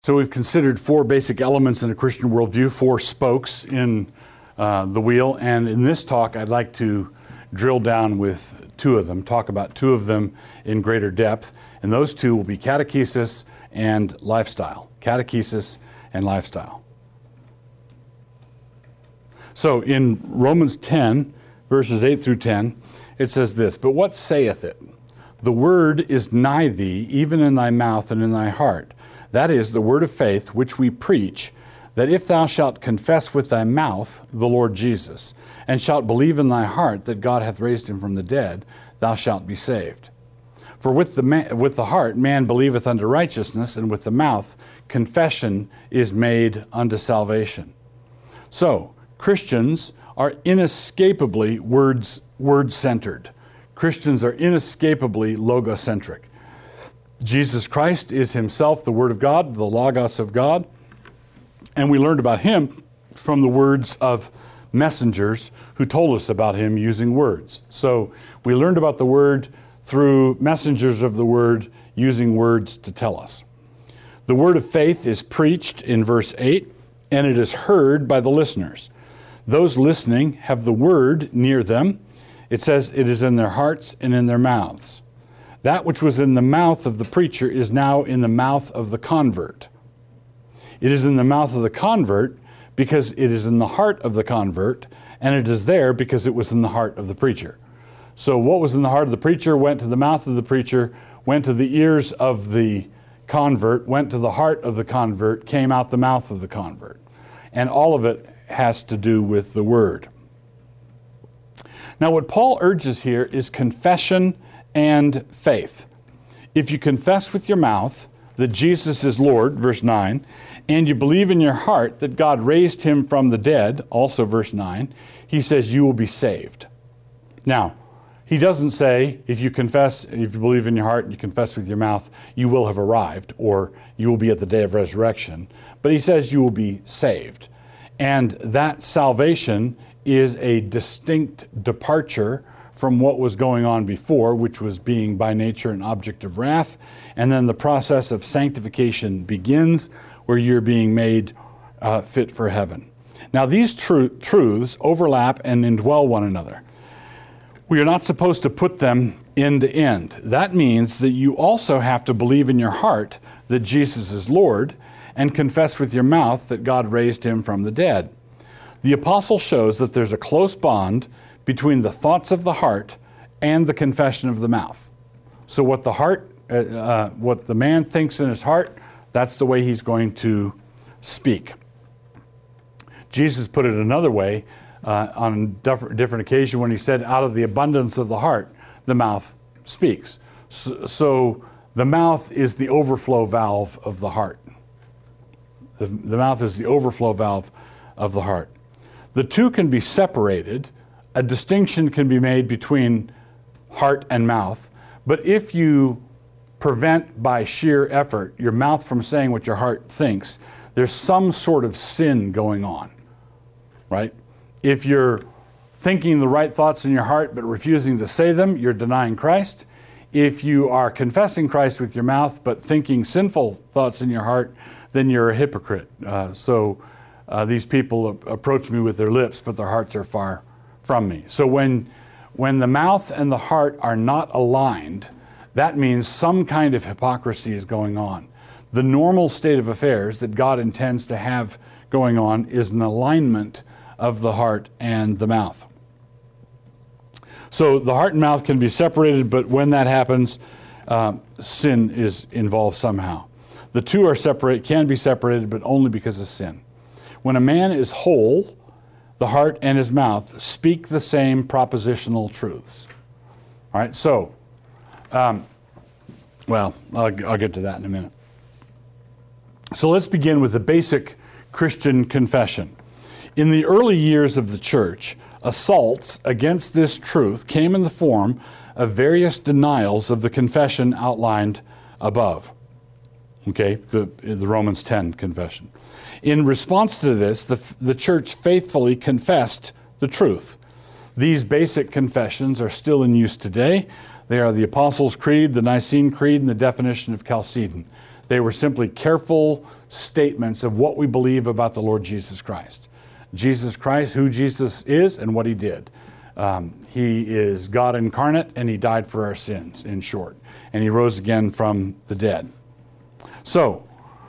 So we've considered four basic elements in a Christian worldview, four spokes in the wheel, and in this talk I'd like to drill down with two of them, talk about two of them in greater depth, and those two will be catechesis and lifestyle. Catechesis and lifestyle. So in Romans 10, verses 8 through 10, it says this, "But what saith it? The word is nigh thee, even in thy mouth and in thy heart. That is the word of faith which we preach, that if thou shalt confess with thy mouth the Lord Jesus, and shalt believe in thy heart that God hath raised him from the dead, thou shalt be saved. For with the heart man believeth unto righteousness, and with the mouth confession is made unto salvation." So, Christians are inescapably word-centered. Christians are inescapably logocentric. Jesus Christ is himself the Word of God, the Logos of God, and we learned about him from the words of messengers who told us about him using words. So we learned about the Word through messengers of the Word using words to tell us. The word of faith is preached in verse 8, and it is heard by the listeners. Those listening have the Word near them. It says it is in their hearts and in their mouths. That which was in the mouth of the preacher is now in the mouth of the convert. It is in the mouth of the convert because it is in the heart of the convert, and it is there because it was in the heart of the preacher. So what was in the heart of the preacher went to the mouth of the preacher, went to the ears of the convert, went to the heart of the convert, came out the mouth of the convert. And all of it has to do with the Word. Now what Paul urges here is confession and faith. If you confess with your mouth that Jesus is Lord, verse 9, and you believe in your heart that God raised him from the dead, also verse 9, he says you will be saved. Now, he doesn't say if you believe in your heart and you confess with your mouth, you will have arrived or you will be at the day of resurrection, but he says you will be saved. And that salvation is a distinct departure from what was going on before, which was being by nature an object of wrath. And then the process of sanctification begins where you're being made fit for heaven. Now these truths overlap and indwell one another. We are not supposed to put them end to end. That means that you also have to believe in your heart that Jesus is Lord and confess with your mouth that God raised him from the dead. The apostle shows that there's a close bond between the thoughts of the heart and the confession of the mouth. So what the man thinks in his heart, that's the way he's going to speak. Jesus put it another way on a different occasion when he said, out of the abundance of the heart, the mouth speaks. So the mouth is the overflow valve of the heart. The mouth is the overflow valve of the heart. The two can be separated. A distinction can be made between heart and mouth, but if you prevent by sheer effort your mouth from saying what your heart thinks, there's some sort of sin going on, right? If you're thinking the right thoughts in your heart but refusing to say them, you're denying Christ. If you are confessing Christ with your mouth but thinking sinful thoughts in your heart, then you're a hypocrite. These people approach me with their lips, but their hearts are far from me. So when the mouth and the heart are not aligned, that means some kind of hypocrisy is going on. The normal state of affairs that God intends to have going on is an alignment of the heart and the mouth. So the heart and mouth can be separated, but when that happens, sin is involved somehow. The two can be separated, but only because of sin. When a man is whole, the heart and his mouth speak the same propositional truths. All right, so, I'll get to that in a minute. So let's begin with the basic Christian confession. In the early years of the church, assaults against this truth came in the form of various denials of the confession outlined above. Okay, the Romans 10 confession. In response to this, the church faithfully confessed the truth. These basic confessions are still in use today. They are the Apostles' Creed, the Nicene Creed, and the definition of Chalcedon. They were simply careful statements of what we believe about the Lord Jesus Christ. Jesus Christ, who Jesus is and what he did. He is God incarnate, and he died for our sins, in short. And he rose again from the dead. So,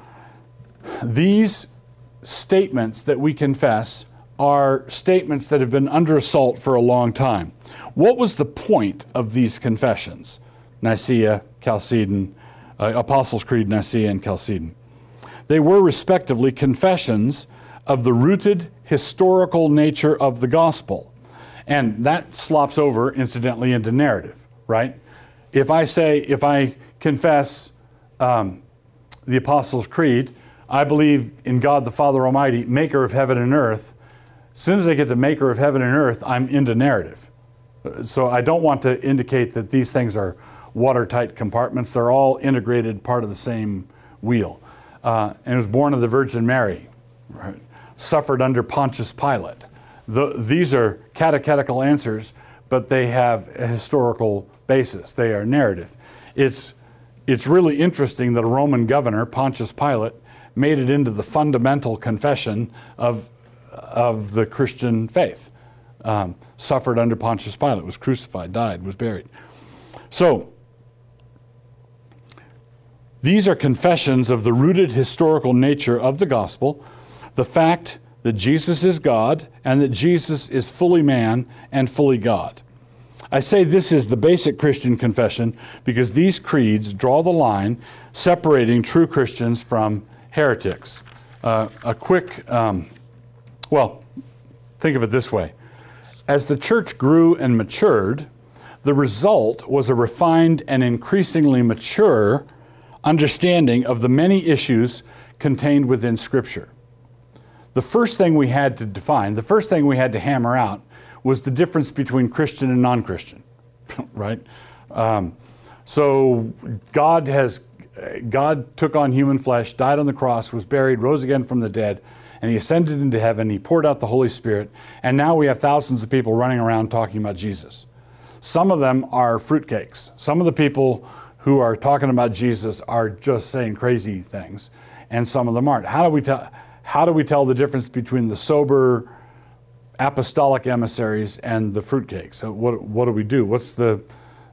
these statements that we confess are statements that have been under assault for a long time. What was the point of these confessions? Nicaea, Chalcedon, Apostles' Creed, Nicaea, and Chalcedon. They were respectively confessions of the rooted historical nature of the gospel. And that slops over, incidentally, into narrative, right? If I confess the Apostles' Creed, I believe in God the Father Almighty, maker of heaven and earth. As soon as I get to maker of heaven and earth, I'm into narrative. So I don't want to indicate that these things are watertight compartments. They're all integrated, part of the same wheel. And was born of the Virgin Mary, right? Suffered under Pontius Pilate. These are catechetical answers, but they have a historical basis. They are narrative. It's really interesting that a Roman governor, Pontius Pilate, made it into the fundamental confession of the Christian faith. Suffered under Pontius Pilate, was crucified, died, was buried. So, these are confessions of the rooted historical nature of the gospel, the fact that Jesus is God and that Jesus is fully man and fully God. I say this is the basic Christian confession because these creeds draw the line separating true Christians from heretics. Think of it this way. As the church grew and matured, the result was a refined and increasingly mature understanding of the many issues contained within Scripture. The first thing we had to define, the first thing we had to hammer out was the difference between Christian and non-Christian, right? So God took on human flesh, died on the cross, was buried, rose again from the dead, and he ascended into heaven. He poured out the Holy Spirit, and now we have thousands of people running around talking about Jesus. Some of them are fruitcakes. Some of the people who are talking about Jesus are just saying crazy things, and some of them aren't. How do we tell the difference between the sober apostolic emissaries and the fruitcakes? So what do we do? What's the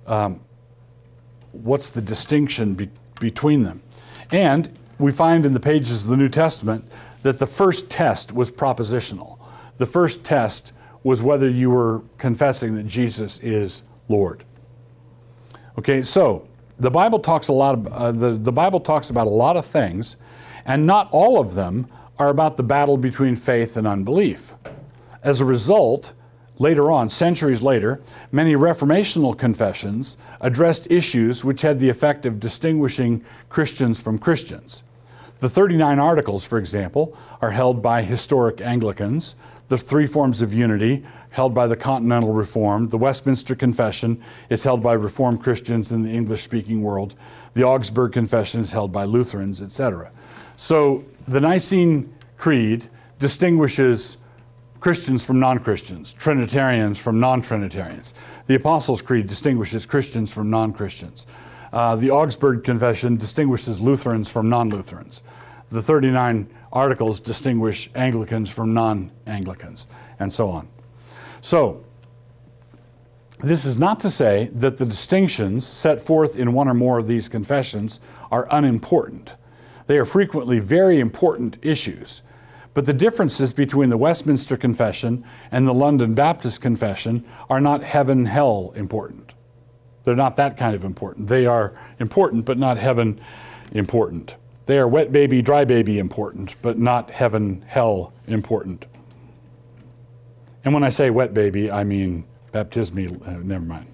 distinction between them? And we find in the pages of the New Testament that the first test was propositional. The first test was whether you were confessing that Jesus is Lord. Okay, so the Bible talks the Bible talks about a lot of things, and not all of them are about the battle between faith and unbelief. As a result, later on, centuries later, many reformational confessions addressed issues which had the effect of distinguishing Christians from Christians. The 39 Articles, for example, are held by historic Anglicans. The three forms of unity, held by the Continental Reformed. The Westminster Confession is held by Reformed Christians in the English-speaking world. The Augsburg Confession is held by Lutherans, etc. So the Nicene Creed distinguishes Christians from non-Christians, Trinitarians from non-Trinitarians. The Apostles' Creed distinguishes Christians from non-Christians. The Augsburg Confession distinguishes Lutherans from non-Lutherans. The 39 Articles distinguish Anglicans from non-Anglicans, and so on. So, this is not to say that the distinctions set forth in one or more of these confessions are unimportant. They are frequently very important issues. But the differences between the Westminster Confession and the London Baptist Confession are not heaven-hell important. They're not that kind of important. They are important, but not heaven important. They are wet baby, dry baby important, but not heaven-hell important. And when I say wet baby, I mean baptismi, never mind.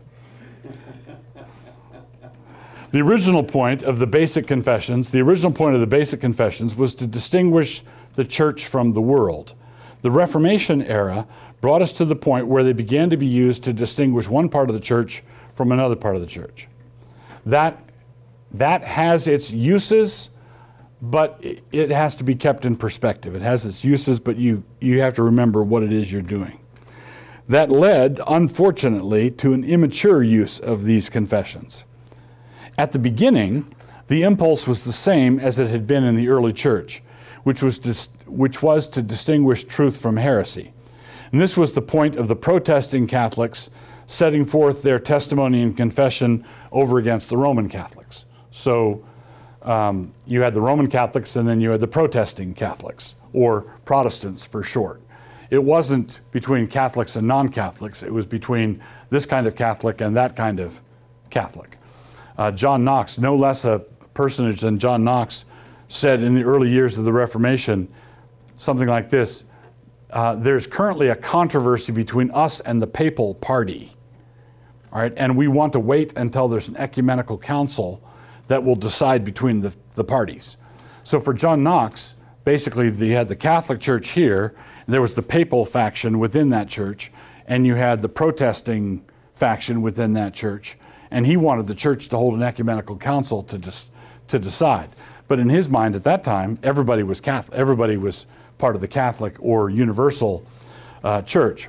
The original point of the basic confessions, was to distinguish the church from the world. The Reformation era brought us to the point where they began to be used to distinguish one part of the church from another part of the church. That has its uses, but it has to be kept in perspective. It has its uses, but you have to remember what it is you're doing. That led, unfortunately, to an immature use of these confessions. At the beginning, The impulse was the same as it had been in the early church, which was to distinguish truth from heresy. And this was the point of the protesting Catholics setting forth their testimony and confession over against the Roman Catholics. So you had the Roman Catholics and then you had the protesting Catholics, or Protestants for short. It wasn't between Catholics and non-Catholics. It was between this kind of Catholic and that kind of Catholic. John Knox, no less a personage than John Knox, said in the early years of the Reformation something like this: there's currently a controversy between us and the papal party. All right, and we want to wait until there's an ecumenical council that will decide between the parties. So for John Knox, basically you had the Catholic Church here, and there was the papal faction within that church, and you had the protesting faction within that church, and he wanted the church to hold an ecumenical council to decide. But in his mind at that time, everybody was Catholic, everybody was part of the Catholic or universal church.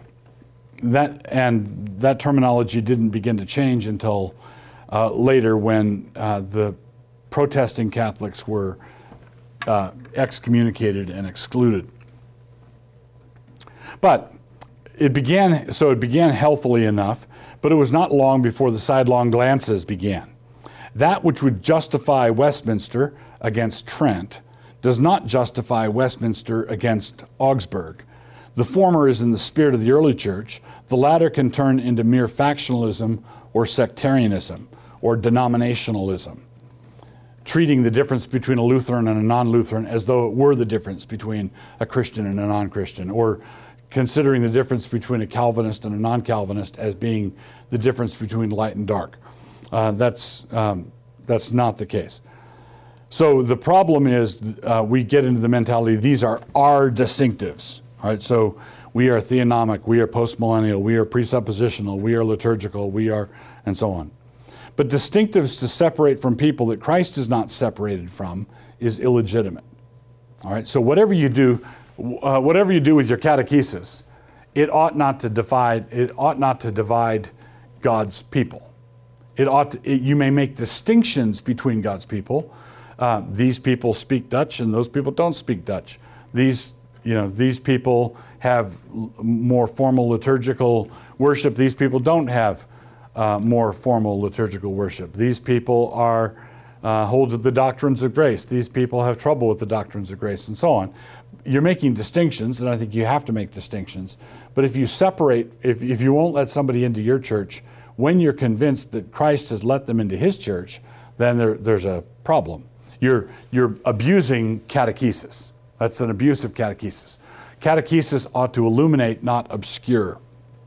That terminology didn't begin to change until later, when the protesting Catholics were excommunicated and excluded. But it began healthily enough, but it was not long before the sidelong glances began. That which would justify Westminster against Trent does not justify Westminster against Augsburg. The former is in the spirit of the early church. The latter can turn into mere factionalism or sectarianism or denominationalism, treating the difference between a Lutheran and a non-Lutheran as though it were the difference between a Christian and a non-Christian, or considering the difference between a Calvinist and a non-Calvinist as being the difference between light and dark. That's not the case. So the problem is we get into the mentality, these are our distinctives. All right, so we are theonomic, we are postmillennial, we are presuppositional, we are liturgical, we are, and so on. But distinctives to separate from people that Christ is not separated from is illegitimate. All right, so whatever you do with your catechesis, it ought not to divide God's people. You may make distinctions between God's people. These people speak Dutch and those people don't speak Dutch. These people have more formal liturgical worship. These people don't have more formal liturgical worship. These people hold to the doctrines of grace. These people have trouble with the doctrines of grace, and so on. You're making distinctions, and I think you have to make distinctions. But if you separate, if you won't let somebody into your church when you're convinced that Christ has let them into his church, then there's a problem. You're abusing catechesis. That's an abuse of catechesis. Catechesis ought to illuminate, not obscure.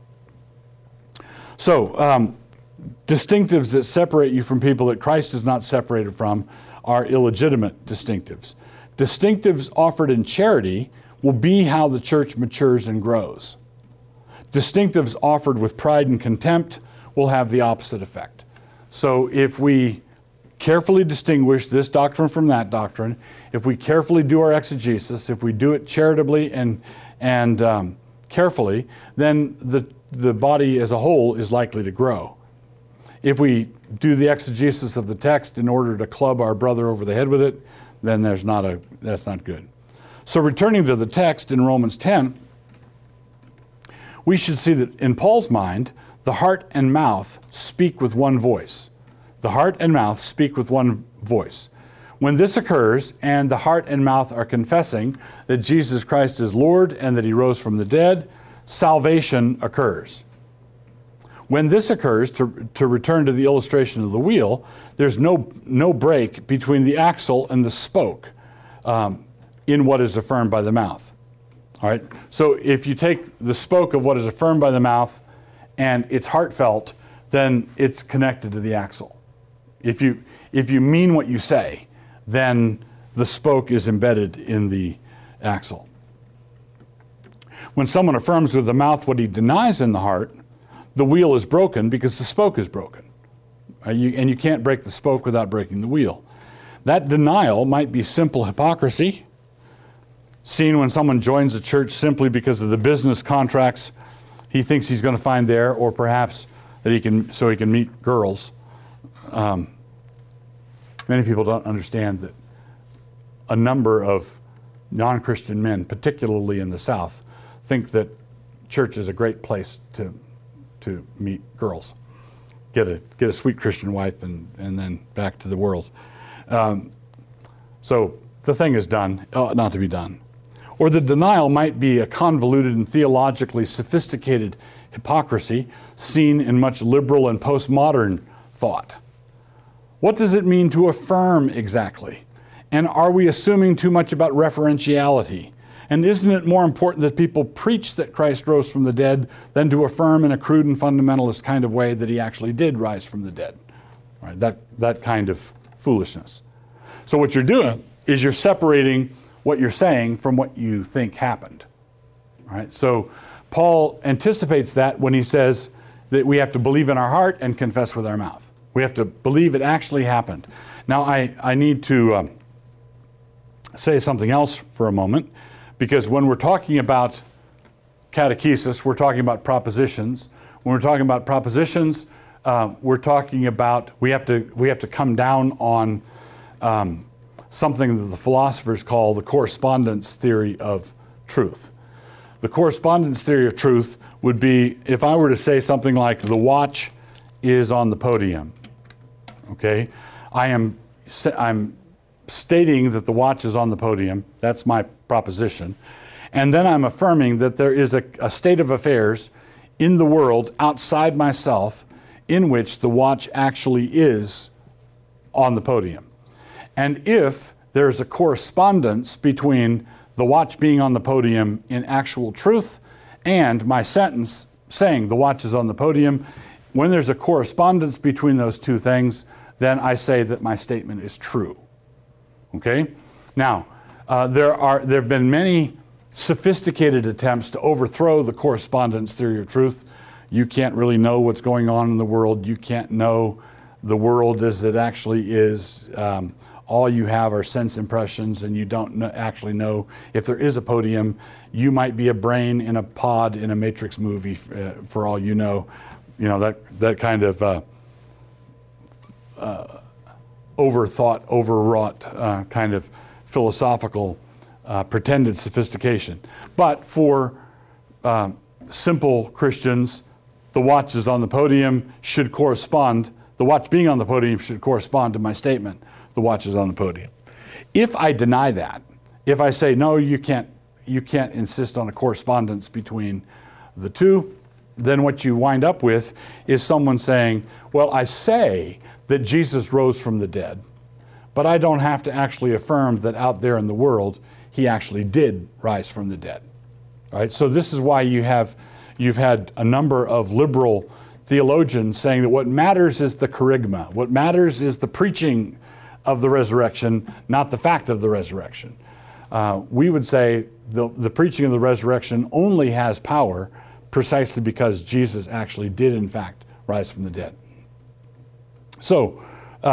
So, distinctives that separate you from people that Christ is not separated from are illegitimate distinctives. Distinctives offered in charity will be how the church matures and grows. Distinctives offered with pride and contempt will have the opposite effect. So if we carefully distinguish this doctrine from that doctrine, if we carefully do our exegesis, if we do it charitably and carefully, then the body as a whole is likely to grow. If we do the exegesis of the text in order to club our brother over the head with it, then that's not good. So returning to the text in Romans 10, we should see that in Paul's mind, the heart and mouth speak with one voice. The heart and mouth speak with one voice. When this occurs, and the heart and mouth are confessing that Jesus Christ is Lord and that he rose from the dead, salvation occurs. When this occurs, to return to the illustration of the wheel, there's no break between the axle and the spoke in what is affirmed by the mouth. All right. So if you take the spoke of what is affirmed by the mouth and it's heartfelt, then it's connected to the axle. If you mean what you say, then the spoke is embedded in the axle. When someone affirms with the mouth what he denies in the heart, the wheel is broken because the spoke is broken. And you can't break the spoke without breaking the wheel. That denial might be simple hypocrisy, seen when someone joins a church simply because of the business contracts he thinks he's going to find there, or perhaps that he can meet girls. many people don't understand that a number of non-Christian men, particularly in the South, think that church is a great place to meet girls, get a sweet Christian wife, and then back to the world. So the thing is done, ought not to be done. Or the denial might be a convoluted and theologically sophisticated hypocrisy seen in much liberal and postmodern thought. What does it mean to affirm exactly? And are we assuming too much about referentiality? And isn't it more important that people preach that Christ rose from the dead than to affirm in a crude and fundamentalist kind of way that he actually did rise from the dead? Right? That kind of foolishness. So what you're doing is you're separating what you're saying from what you think happened. All right? So Paul anticipates that when he says that we have to believe in our heart and confess with our mouth. We have to believe it actually happened. Now I need to say something else for a moment, because when we're talking about catechesis, we're talking about propositions. When we're talking about propositions, we're talking about we have to come down on something that the philosophers call the correspondence theory of truth. The correspondence theory of truth would be if I were to say something like the watch is on the podium. Okay, I'm stating that the watch is on the podium. That's my proposition. And then I'm affirming that there is a state of affairs in the world outside myself in which the watch actually is on the podium. And if there's a correspondence between the watch being on the podium in actual truth and my sentence saying the watch is on the podium, when there's a correspondence between those two things, then I say that my statement is true. Okay? Now, there have been many sophisticated attempts to overthrow the correspondence theory of truth. You can't really know what's going on in the world. You can't know the world as it actually is. All you have are sense impressions, and you don't actually know if there is a podium. You might be a brain in a pod in a Matrix movie, for all you know. You know, that kind of overthought, overwrought kind of philosophical pretended sophistication. But for simple Christians, the watch is on the podium should correspond, the watch being on the podium should correspond to my statement, the watch is on the podium. If I deny that, if I say, no, you can't insist on a correspondence between the two, then what you wind up with is someone saying, well, I say that Jesus rose from the dead, but I don't have to actually affirm that out there in the world he actually did rise from the dead. All right? So this is why you've had a number of liberal theologians saying that what matters is the kerygma. What matters is the preaching of the resurrection, not the fact of the resurrection. We would say the preaching of the resurrection only has power precisely because Jesus actually did, in fact, rise from the dead. So,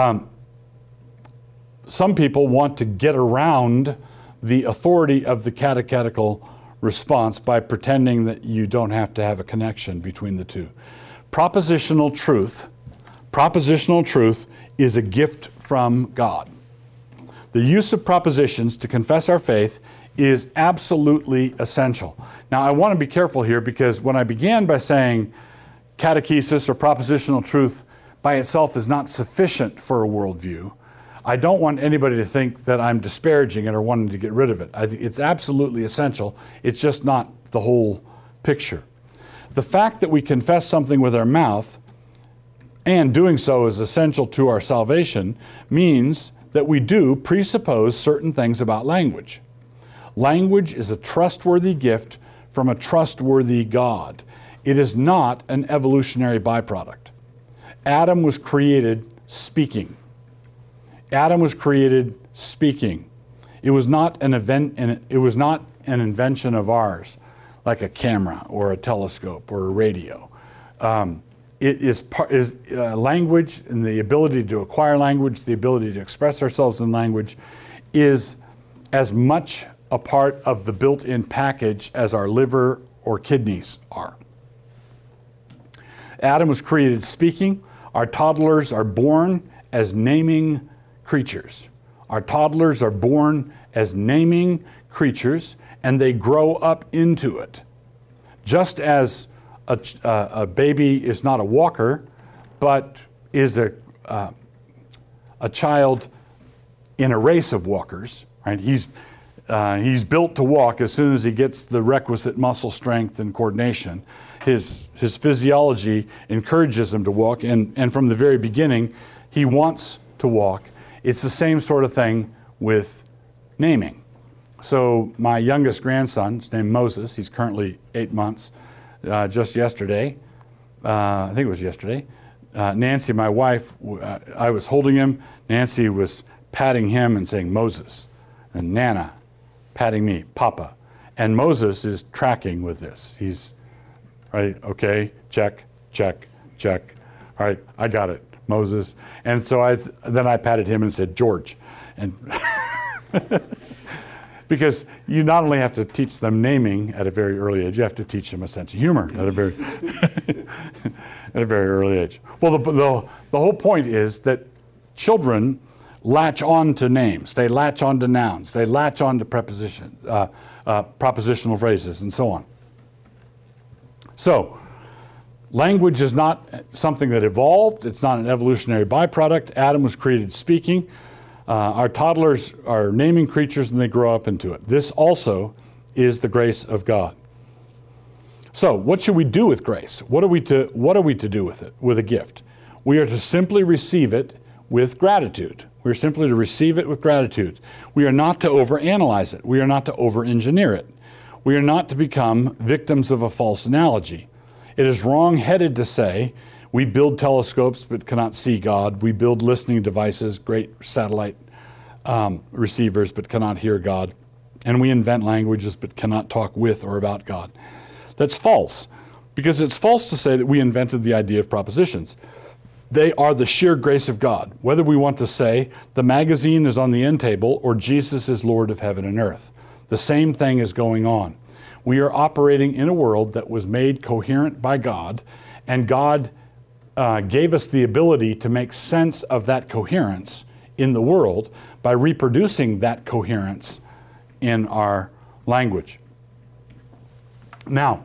some people want to get around the authority of the catechetical response by pretending that you don't have to have a connection between the two. Propositional truth is a gift from God. The use of propositions to confess our faith is absolutely essential. Now, I want to be careful here because when I began by saying catechesis or propositional truth by itself is not sufficient for a worldview, I don't want anybody to think that I'm disparaging it or wanting to get rid of it. It's absolutely essential. It's just not the whole picture. The fact that we confess something with our mouth and doing so is essential to our salvation means that we do presuppose certain things about language. Language is a trustworthy gift from a trustworthy God. It is not an evolutionary byproduct. Adam was created speaking. Adam was created speaking. It was not an invention of ours, like a camera or a telescope or a radio. It is language and the ability to acquire language, the ability to express ourselves in language, is as much a part of the built-in package as our liver or kidneys are. Adam was created speaking. Our toddlers are born as naming creatures. Our toddlers are born as naming creatures, and they grow up into it. Just as a baby is not a walker, but is a child in a race of walkers, right? He's built to walk as soon as he gets the requisite muscle strength and coordination. His physiology encourages him to walk, and from the very beginning, he wants to walk. It's the same sort of thing with naming. So my youngest grandson, his name Moses, he's currently 8 months, just yesterday, I think it was yesterday, Nancy, my wife, I was holding him, Nancy was patting him and saying Moses, and Nana patting me, Papa. And Moses is tracking with this. He's, right, okay, check, check, check. All right, I got it, Moses. And so then I patted him and said, George. And because you not only have to teach them naming at a very early age, you have to teach them a sense of humor at a very, at a very early age. Well, the whole point is that children latch on to names, they latch on to nouns, they latch on to propositional phrases, and so on. So, language is not something that evolved, it's not an evolutionary byproduct. Adam was created speaking. Our toddlers are naming creatures and they grow up into it. This also is the grace of God. So, what should we do with grace? What are we to do with it, with a gift? We are to simply receive it with gratitude. We are simply to receive it with gratitude. We are not to overanalyze it. We are not to over-engineer it. We are not to become victims of a false analogy. It is wrong-headed to say, we build telescopes but cannot see God. We build listening devices, great satellite receivers, but cannot hear God. And we invent languages but cannot talk with or about God. That's false, because it's false to say that we invented the idea of propositions. They are the sheer grace of God. Whether we want to say the magazine is on the end table or Jesus is Lord of heaven and earth, the same thing is going on. We are operating in a world that was made coherent by God, and God gave us the ability to make sense of that coherence in the world by reproducing that coherence in our language. Now,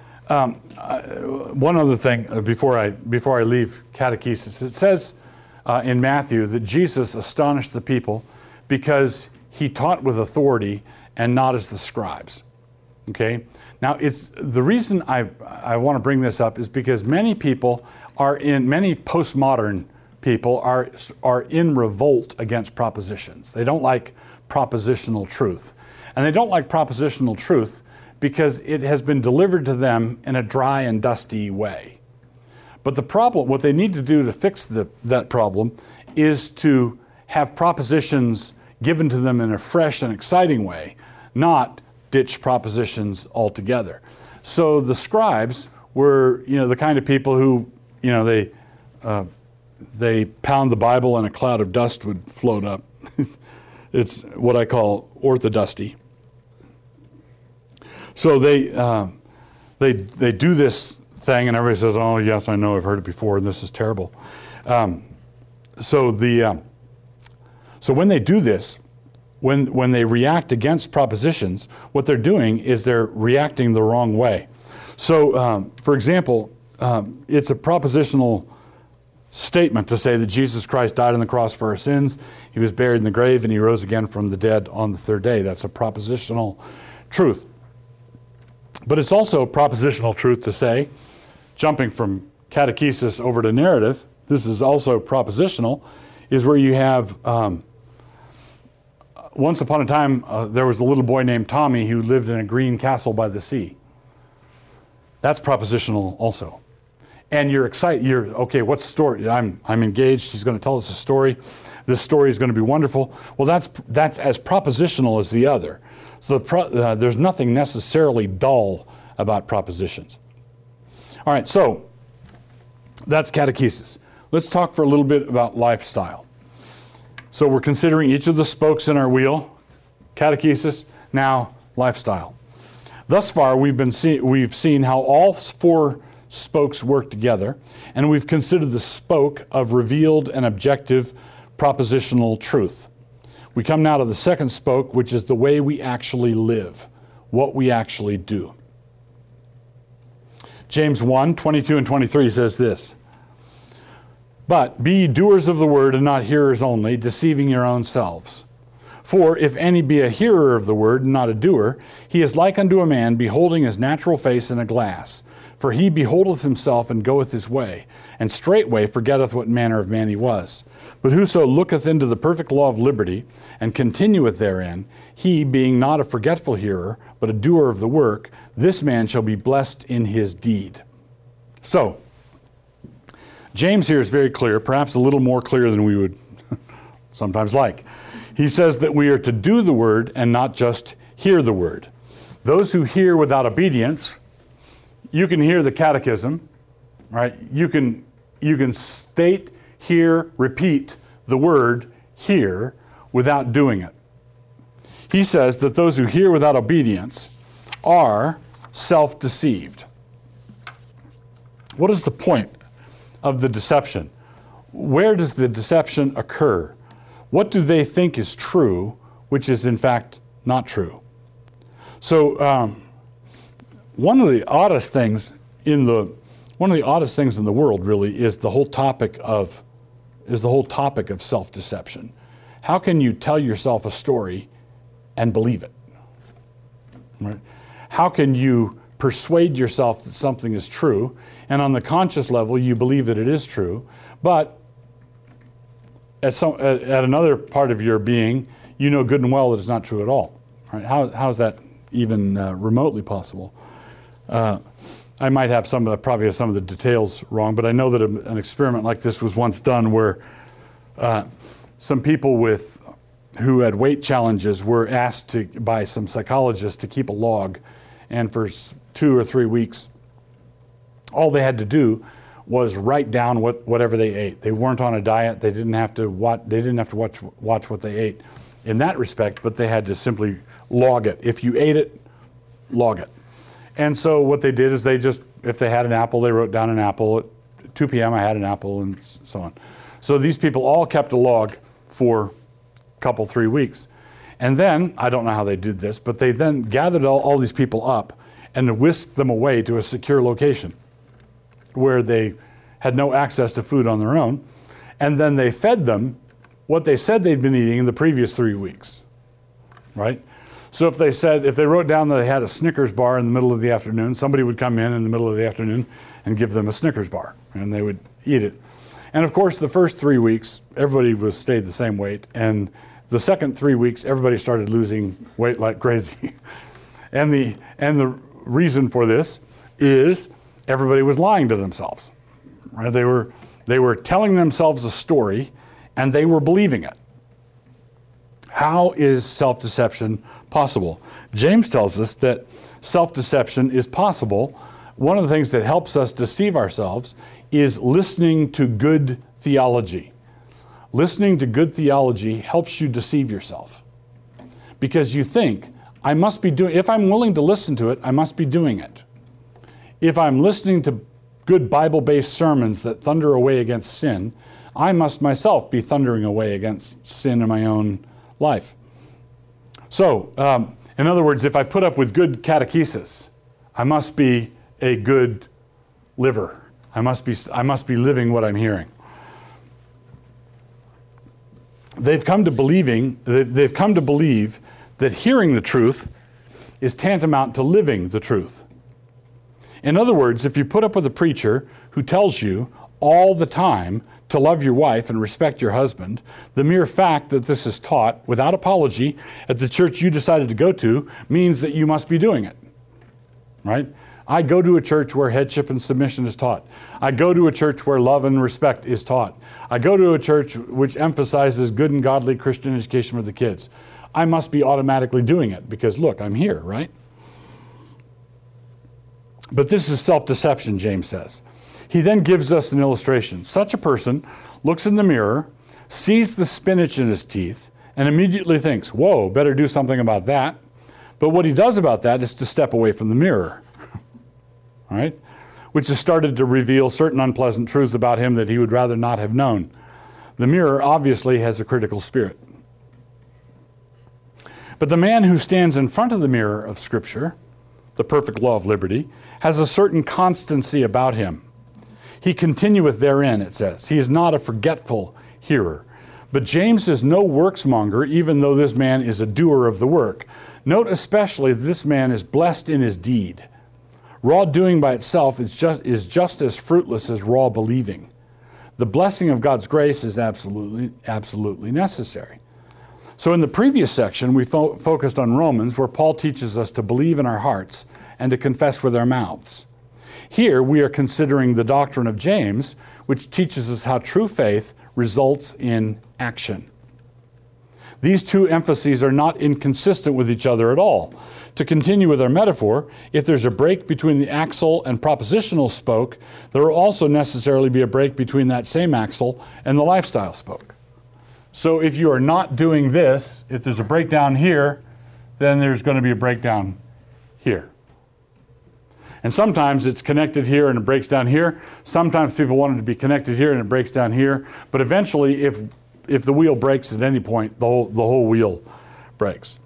one other thing before I leave catechesis, it says in Matthew that Jesus astonished the people because he taught with authority and not as the scribes. Okay? Now, it's the reason I want to bring this up is because many postmodern people are in revolt against propositions. They don't like propositional truth. And they don't like propositional truth because it has been delivered to them in a dry and dusty way. But the problem, what they need to do to fix that problem is to have propositions given to them in a fresh and exciting way, not ditch propositions altogether. So the scribes were, the kind of people who, they pound the Bible and a cloud of dust would float up. It's what I call orthodusty. So they do this thing, and everybody says, "Oh yes, I know, I've heard it before, and this is terrible." So when they do this, when they react against propositions, what they're doing is they're reacting the wrong way. So, for example, it's a propositional statement to say that Jesus Christ died on the cross for our sins, he was buried in the grave, and he rose again from the dead on the third day. That's a propositional truth. But it's also propositional truth to say, jumping from catechesis over to narrative, this is also propositional, is where you have, once upon a time, there was a little boy named Tommy who lived in a green castle by the sea. That's propositional also. And you're excited, okay, what's the story? I'm engaged, he's going to tell us a story. This story is going to be wonderful. Well, that's as propositional as the other. So there's nothing necessarily dull about propositions. All right, so that's catechesis. Let's talk for a little bit about lifestyle. So we're considering each of the spokes in our wheel, catechesis, now lifestyle. Thus far, we've seen how all four spokes work together, and we've considered the spoke of revealed and objective propositional truth. We come now to the second spoke, which is the way we actually live, what we actually do. James 1, 22 and 23 says this, "But be ye doers of the word and not hearers only, deceiving your own selves. For if any be a hearer of the word and not a doer, he is like unto a man beholding his natural face in a glass. For he beholdeth himself and goeth his way, and straightway forgetteth what manner of man he was. But whoso looketh into the perfect law of liberty, and continueth therein, he being not a forgetful hearer, but a doer of the work, this man shall be blessed in his deed." So, James here is very clear, perhaps a little more clear than we would sometimes like. He says that we are to do the word and not just hear the word. Those who hear without obedience, you can hear the catechism, right? You can state, hear, repeat the word hear without doing it. He says that those who hear without obedience are self-deceived. What is the point of the deception? Where does the deception occur? What do they think is true, which is in fact not true? So one of the oddest things in the world really is the whole topic of self-deception. How can you tell yourself a story and believe it? Right? How can you persuade yourself that something is true, and on the conscious level you believe that it is true, but at another part of your being, you know good and well that it's not true at all. Right? How is that even remotely possible? I might have probably have some of the details wrong, but I know that an experiment like this was once done where some people who had weight challenges were asked by some psychologists to keep a log, and for 2 or 3 weeks, all they had to do was write down whatever they ate. They weren't on a diet. They didn't have to watch what they ate in that respect, but they had to simply log it. If you ate it, log it. And so what they did is if they had an apple, they wrote down an apple. At 2 p.m. I had an apple, and so on. So these people all kept a log for a couple, 3 weeks. And then, I don't know how they did this, but they then gathered all these people up and whisked them away to a secure location where they had no access to food on their own. And then they fed them what they said they'd been eating in the previous 3 weeks, right? So if they wrote down that they had a Snickers bar in the middle of the afternoon, somebody would come in the middle of the afternoon and give them a Snickers bar, and they would eat it. And of course, the first 3 weeks, everybody stayed the same weight, and the second 3 weeks, everybody started losing weight like crazy. And the reason for this is everybody was lying to themselves. Right? They were telling themselves a story, and they were believing it. How is self-deception possible? James tells us that self-deception is possible. One of the things that helps us deceive ourselves is listening to good theology. Listening to good theology helps you deceive yourself. Because you think, if I'm willing to listen to it, I must be doing it. If I'm listening to good Bible-based sermons that thunder away against sin, I must myself be thundering away against sin in my own life. So, in other words, if I put up with good catechesis, I must be a good liver. I must be living what I'm hearing. They've come to believe that hearing the truth is tantamount to living the truth. In other words, if you put up with a preacher who tells you all the time to love your wife and respect your husband, the mere fact that this is taught without apology at the church you decided to go to means that you must be doing it, right? I go to a church where headship and submission is taught. I go to a church where love and respect is taught. I go to a church which emphasizes good and godly Christian education for the kids. I must be automatically doing it because, look, I'm here, right? But this is self-deception, James says. He then gives us an illustration. Such a person looks in the mirror, sees the spinach in his teeth, and immediately thinks, whoa, better do something about that. But what he does about that is to step away from the mirror. All right? Which has started to reveal certain unpleasant truths about him that he would rather not have known. The mirror obviously has a critical spirit. But the man who stands in front of the mirror of Scripture, the perfect law of liberty, has a certain constancy about him. He continueth therein, it says. He is not a forgetful hearer. But James is no worksmonger, even though this man is a doer of the work. Note especially that this man is blessed in his deed. Raw doing by itself is just as fruitless as raw believing. The blessing of God's grace is absolutely necessary. So in the previous section, we focused on Romans, where Paul teaches us to believe in our hearts and to confess with our mouths. Here, we are considering the doctrine of James, which teaches us how true faith results in action. These two emphases are not inconsistent with each other at all. To continue with our metaphor, if there's a break between the axle and propositional spoke, there will also necessarily be a break between that same axle and the lifestyle spoke. So if you are not doing this, if there's a breakdown here, then there's going to be a breakdown here. And sometimes it's connected here and it breaks down here. Sometimes people want it to be connected here and it breaks down here. But eventually, if the wheel breaks at any point, the whole wheel breaks.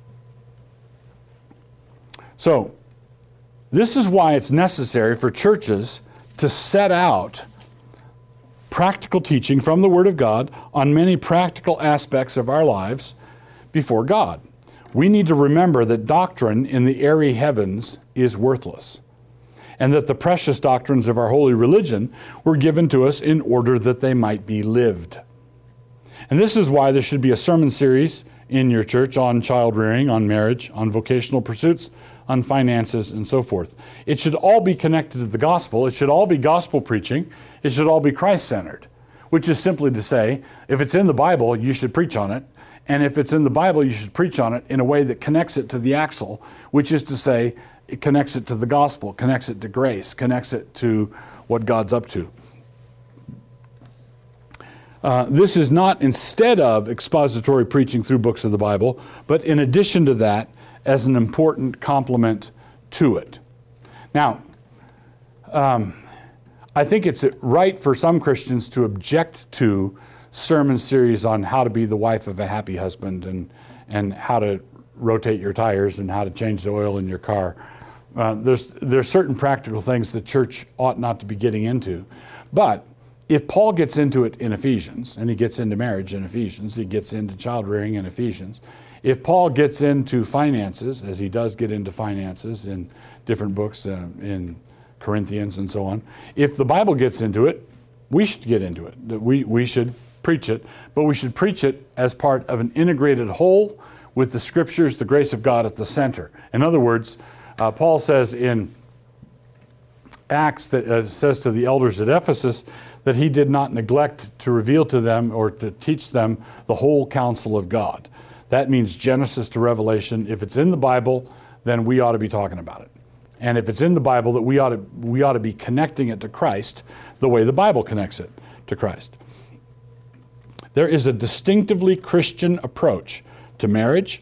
So, this is why it's necessary for churches to set out practical teaching from the Word of God on many practical aspects of our lives before God. We need to remember that doctrine in the airy heavens is worthless, and that the precious doctrines of our holy religion were given to us in order that they might be lived. And this is why there should be a sermon series in your church on child rearing, on marriage, on vocational pursuits, on finances, and so forth. It should all be connected to the gospel. It should all be gospel preaching. It should all be Christ-centered, which is simply to say, if it's in the Bible, you should preach on it. And if it's in the Bible, you should preach on it in a way that connects it to the axle, which is to say, it connects it to the gospel, connects it to grace, connects it to what God's up to. This is not instead of expository preaching through books of the Bible, but in addition to that, as an important complement to it. Now, I think it's right for some Christians to object to sermon series on how to be the wife of a happy husband and how to rotate your tires and how to change the oil in your car. There's certain practical things the church ought not to be getting into. But if Paul gets into it in Ephesians, and he gets into marriage in Ephesians, he gets into child rearing in Ephesians, if Paul gets into finances, as he does get into finances in different books, in Corinthians and so on, if the Bible gets into it, we should get into it. We should preach it, but we should preach it as part of an integrated whole with the Scriptures, the grace of God at the center. In other words, Paul says in Acts, that says to the elders at Ephesus, that he did not neglect to reveal to them or to teach them the whole counsel of God. That means Genesis to Revelation. If it's in the Bible, then we ought to be talking about it. And if it's in the Bible, that we ought to be connecting it to Christ the way the Bible connects it to Christ. There is a distinctively Christian approach to marriage,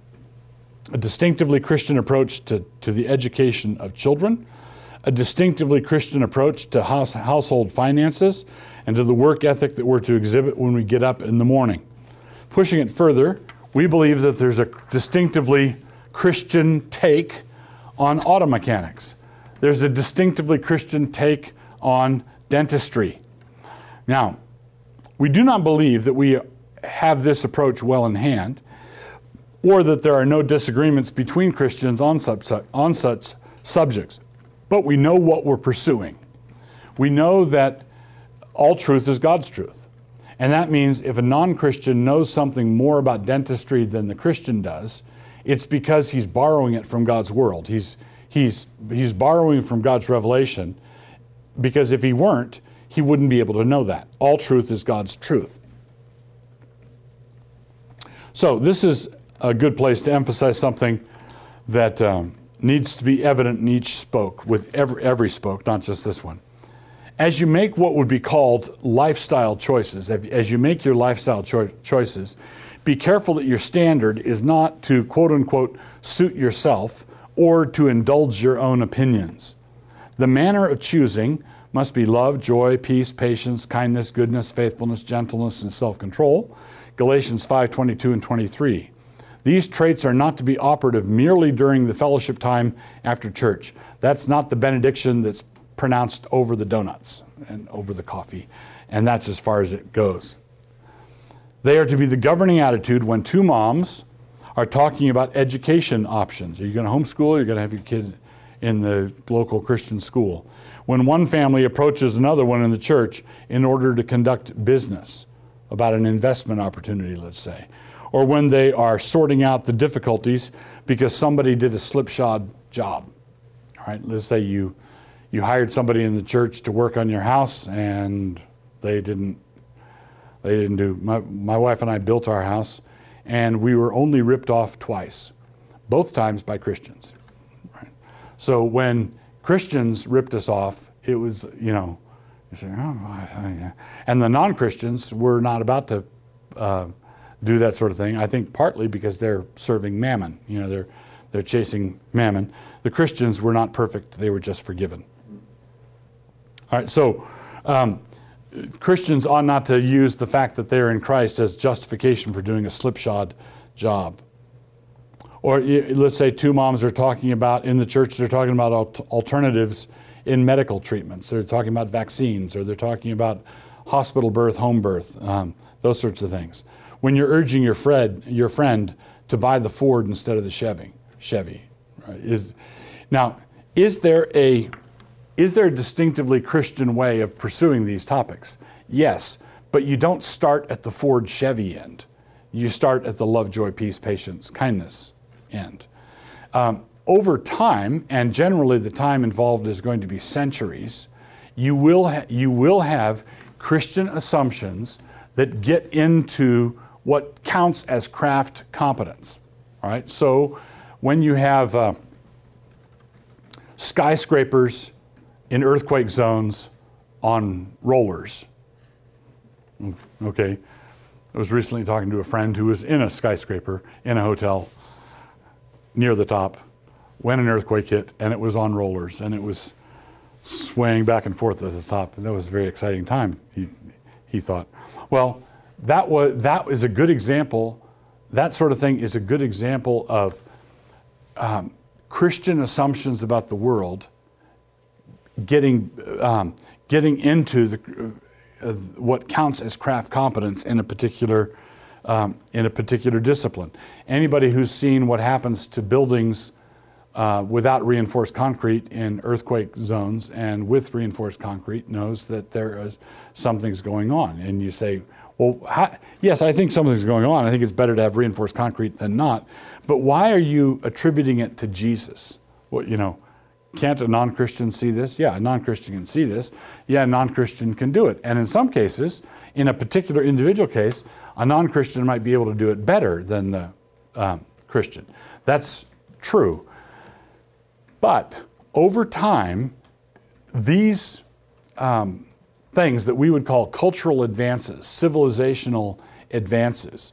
a distinctively Christian approach to the education of children, a distinctively Christian approach to household finances, and to the work ethic that we're to exhibit when we get up in the morning. Pushing it further, we believe that there's a distinctively Christian take on auto mechanics. There's a distinctively Christian take on dentistry. Now, we do not believe that we have this approach well in hand, or that there are no disagreements between Christians on such subjects. But we know what we're pursuing. We know that all truth is God's truth. And that means if a non-Christian knows something more about dentistry than the Christian does, it's because he's borrowing it from God's world. He's borrowing from God's revelation, because if he weren't, he wouldn't be able to know that. All truth is God's truth. So this is a good place to emphasize something that needs to be evident in each spoke, with every spoke, not just this one. As you make what would be called lifestyle choices, as you make your lifestyle choices, be careful that your standard is not to quote-unquote suit yourself or to indulge your own opinions. The manner of choosing must be love, joy, peace, patience, kindness, goodness, faithfulness, gentleness, and self-control. Galatians 5:22 and 23. These traits are not to be operative merely during the fellowship time after church. That's not the benediction that's pronounced over the donuts and over the coffee, and that's as far as it goes. They are to be the governing attitude when two moms are talking about education options. Are you going to homeschool, or are you going to have your kid in the local Christian school? When one family approaches another one in the church in order to conduct business about an investment opportunity, let's say. Or when they are sorting out the difficulties because somebody did a slipshod job. All right, let's say you hired somebody in the church to work on your house and they didn't do. My wife and I built our house and we were only ripped off twice, both times by Christians. Right? So when Christians ripped us off, it was, you say, oh, and the non-Christians were not about to do that sort of thing. I think partly because they're serving mammon. They're chasing mammon. The Christians were not perfect. They were just forgiven. All right, so Christians ought not to use the fact that they're in Christ as justification for doing a slipshod job. Or let's say two moms are talking about, in the church, they're talking about alternatives in medical treatments. They're talking about vaccines, or they're talking about hospital birth, home birth, those sorts of things. When you're urging your friend to buy the Ford instead of the Chevy, right? Is there a distinctively Christian way of pursuing these topics? Yes, but you don't start at the Ford Chevy end. You start at the love, joy, peace, patience, kindness end. Over time, and generally the time involved is going to be centuries, you will have Christian assumptions that get into what counts as craft competence. All right? So when you have skyscrapers in earthquake zones on rollers, okay, I was recently talking to a friend who was in a skyscraper in a hotel near the top when an earthquake hit, and it was on rollers, and it was swaying back and forth at the top, and that was a very exciting time, he thought. Well, that is a good example. That sort of thing is a good example of Christian assumptions about the world getting into what counts as craft competence in a particular discipline. Anybody who's seen what happens to buildings without reinforced concrete in earthquake zones and with reinforced concrete knows that something's going on. And you say, well, yes, I think something's going on. I think it's better to have reinforced concrete than not. But why are you attributing it to Jesus? Well, can't a non-Christian see this? Yeah, a non-Christian can see this. Yeah, a non-Christian can do it. And in some cases, in a particular individual case, a non-Christian might be able to do it better than the Christian. That's true. But over time, these things that we would call cultural advances, civilizational advances,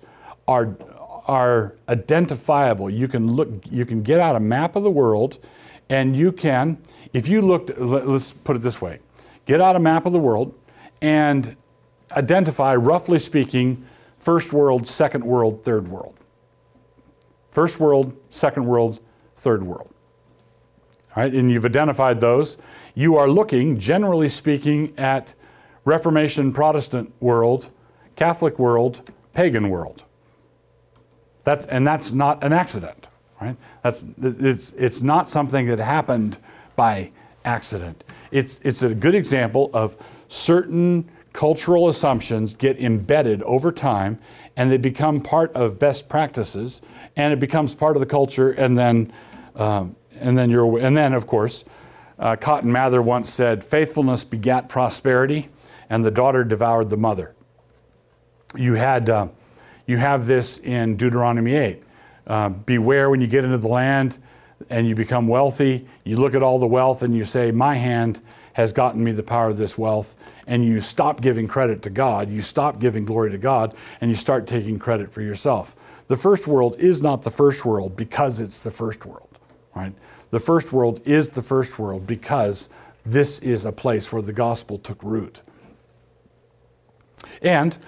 are identifiable. You can get out a map of the world, and you can, if you looked, let's put it this way, get out a map of the world and identify, roughly speaking, first world, second world, third world. First world, second world, third world. All right, and you've identified those. You are looking, generally speaking, at Reformation Protestant world, Catholic world, pagan world. That's not an accident, right? It's not something that happened by accident. It's a good example of certain cultural assumptions get embedded over time, and they become part of best practices, and it becomes part of the culture, and then of course, Cotton Mather once said, "Faithfulness begat prosperity, and the daughter devoured the mother." You have this in Deuteronomy 8. Beware when you get into the land and you become wealthy. You look at all the wealth and you say, "My hand has gotten me the power of this wealth," and you stop giving credit to God, you stop giving glory to God, and you start taking credit for yourself. The first world is not the first world because it's the first world, right? The first world is the first world because this is a place where the gospel took root. And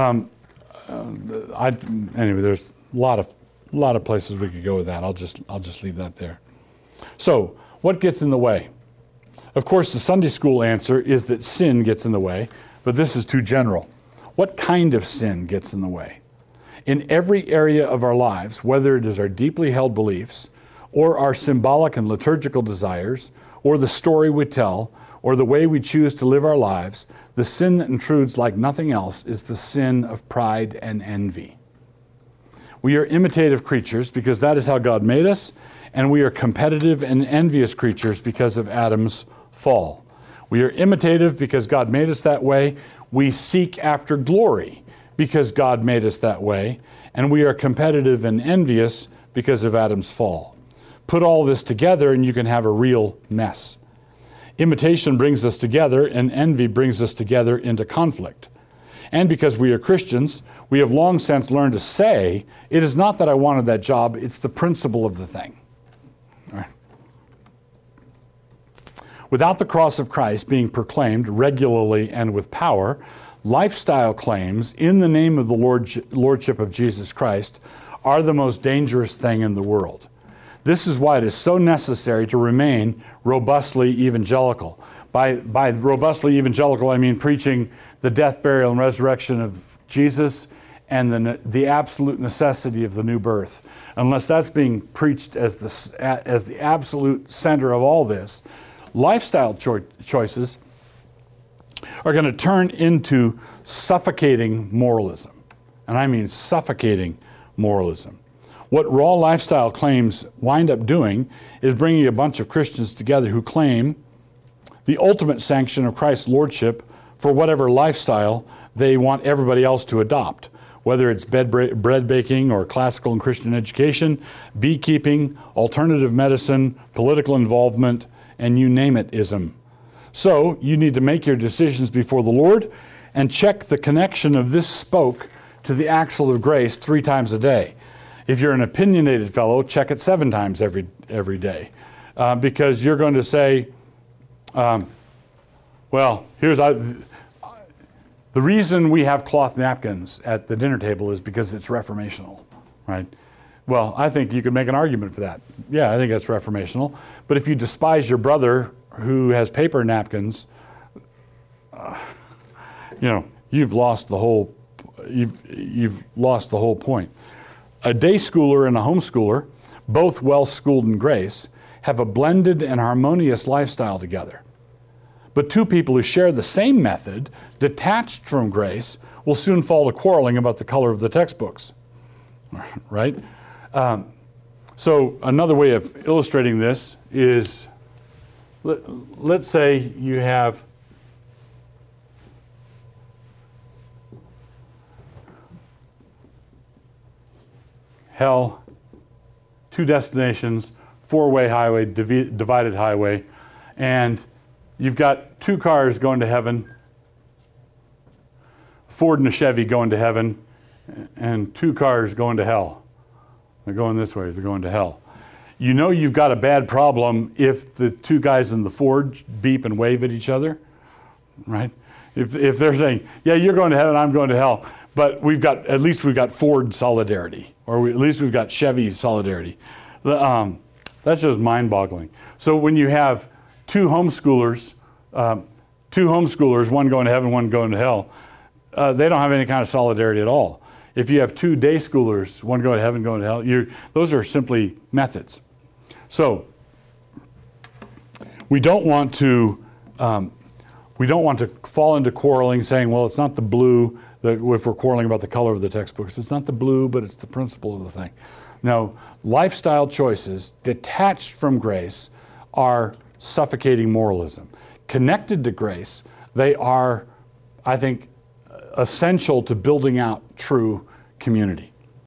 anyway, there's a lot of places we could go with that. I'll just leave that there. So, what gets in the way? Of course, the Sunday school answer is that sin gets in the way, but this is too general. What kind of sin gets in the way? In every area of our lives, whether it is our deeply held beliefs, or our symbolic and liturgical desires, or the story we tell, or the way we choose to live our lives, the sin that intrudes like nothing else is the sin of pride and envy. We are imitative creatures because that is how God made us, and we are competitive and envious creatures because of Adam's fall. We are imitative because God made us that way. We seek after glory because God made us that way, and we are competitive and envious because of Adam's fall. Put all this together and you can have a real mess. Imitation brings us together, and envy brings us together into conflict. And because we are Christians, we have long since learned to say, it is not that I wanted that job, it's the principle of the thing. All right. Without the cross of Christ being proclaimed regularly and with power, lifestyle claims in the name of the Lordship of Jesus Christ are the most dangerous thing in the world. This is why it is so necessary to remain robustly evangelical. By robustly evangelical, I mean preaching the death, burial, and resurrection of Jesus and the absolute necessity of the new birth. Unless that's being preached as the absolute center of all this, lifestyle choices are going to turn into suffocating moralism. And I mean suffocating moralism. What raw lifestyle claims wind up doing is bringing a bunch of Christians together who claim the ultimate sanction of Christ's lordship for whatever lifestyle they want everybody else to adopt, whether it's bread baking or classical and Christian education, beekeeping, alternative medicine, political involvement, and you name it ism. So you need to make your decisions before the Lord and check the connection of this spoke to the axle of grace 3 times a day. If you're an opinionated fellow, check it 7 times every day, because you're going to say, well, here's the reason we have cloth napkins at the dinner table is because it's reformational, right? Well, I think you could make an argument for that. Yeah, I think that's reformational. But if you despise your brother who has paper napkins, you've lost the whole point. A day schooler and a homeschooler, both well schooled in grace, have a blended and harmonious lifestyle together. But 2 people who share the same method, detached from grace, will soon fall to quarreling about the color of the textbooks, right? So another way of illustrating this is, let's say you have hell, 2 destinations, 4-way highway, divided highway, and you've got 2 cars going to heaven, a Ford and a Chevy going to heaven, and 2 cars going to hell. They're going this way, they're going to hell. You know you've got a bad problem if the 2 guys in the Ford beep and wave at each other, right? If they're saying, yeah, you're going to heaven, I'm going to hell, but at least we've got Ford solidarity, or at least we've got Chevy solidarity. That's just mind-boggling. So when you have 2 homeschoolers, one going to heaven, one going to hell, they don't have any kind of solidarity at all. If you have 2 day schoolers, one going to heaven, going to hell, those are simply methods. So we don't want to fall into quarreling, saying, well, it's not the blue. If we're quarreling about the color of the textbooks, it's not the blue, but it's the principle of the thing. No, lifestyle choices detached from grace are suffocating moralism. Connected to grace, they are, I think, essential to building out true community.